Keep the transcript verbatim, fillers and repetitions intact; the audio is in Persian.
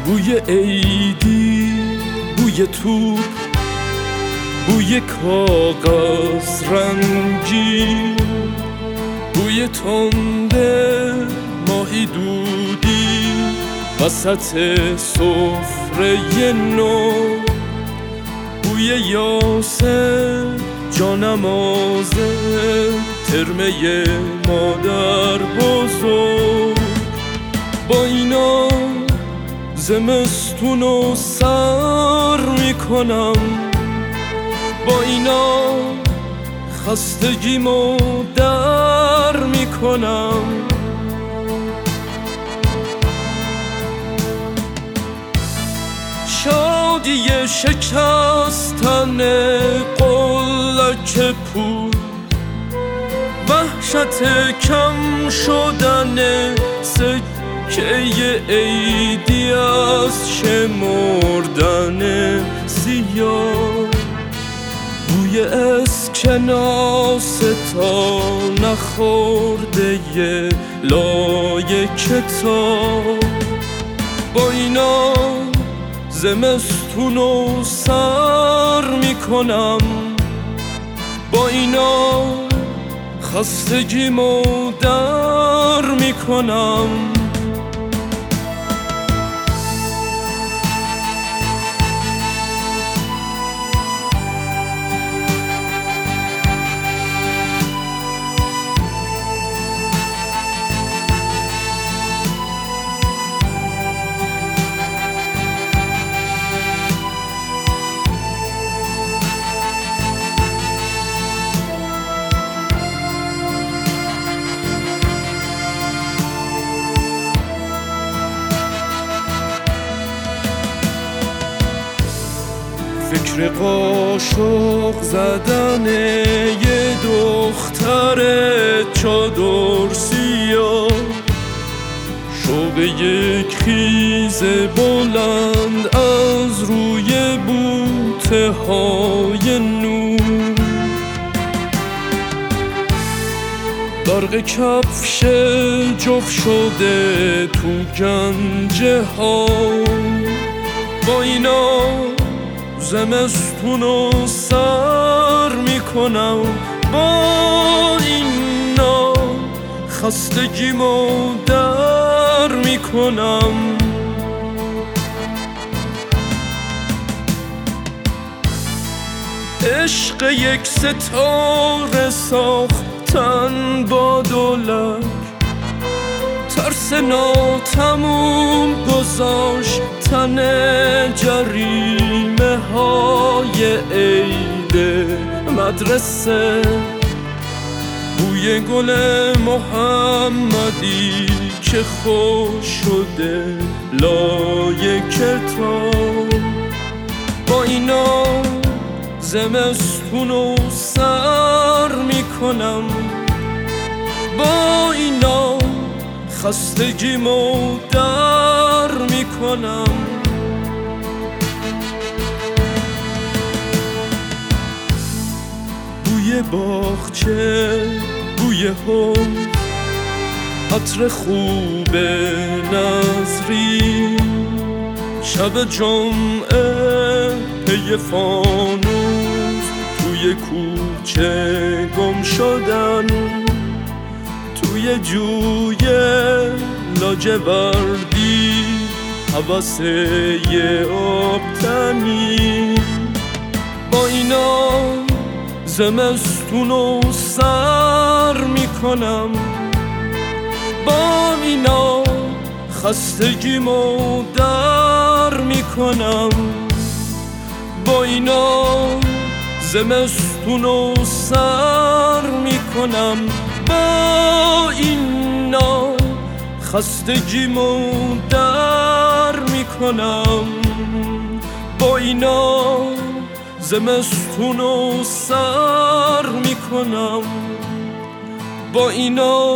بوی عیدی، بوی توپ، بوی کاغذ رنگی، بوی تنده ماهی دودی وسط سفره نو، بوی یاسه جانمازه ترمه مادر بزرگ. با اینا زمستونو سر میکنم، با اینا خستگیمو در میکنم. شادی شکستن قلک پول، وحشت کم شدن سکه عیدی از شمردن سیاه، بوی اسکناس تا نخورده ی لای کتاب. با اینا زمستونو سر میکنم، با اینا خستگیمو در میکنم. فکر قاشق زدن یه دختر چادر سیاه، شوق یک خیز بلند از روی بوته های نور، برق کفش جفت شده تو گنجه ها. با اینا زمستونو سر میکنم، با اینا خستگیمو در میکنم. عشق یک ستاره ساختن با دولت، ترس ناتموم گذاشتن جریمه های عید مدرسه، بوی گل محمدی که خوش شده لای کتاب. با اینا زمستونو سر میکنم، با اینا خستگیمو در میکنم. بوی باغچه، بوی حوض، عطر خوب نظری، شب جمعه پی فانوس توی کوچه گم شدن، توی جوی لاجوردی هوس یه آبتنی. با اینا زمستونو سر میکنم، با اینا خستگیمو در میکنم. با اینا زمستونو سر میکنم، با اینا خستگیمو در میکنم. با اینا زمستونو سر میکنم، با اینا